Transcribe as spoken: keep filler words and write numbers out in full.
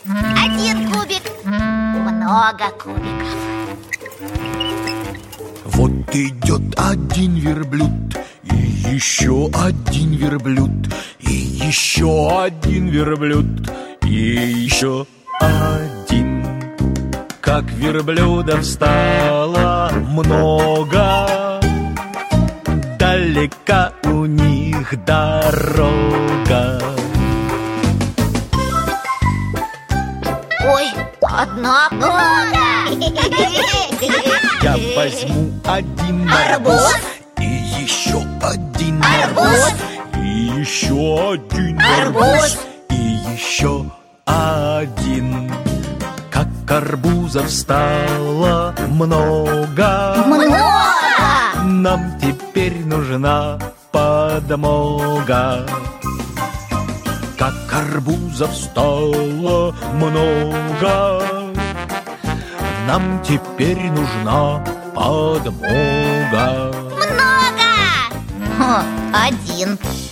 Один кубик. Много кубиков. Вот идет один верблюд, и еще один верблюд, и еще один верблюд, и еще один. Как верблюдов стало много, далека у них дорога. Ой, однако. Я возьму один Арбуз. И еще один Арбуз. И еще один Арбуз. И еще один. Как арбузов стало много, Много. нам теперь нужна подмога. Как арбузов стало много, нам теперь нужна подмога. Много. Хм, один.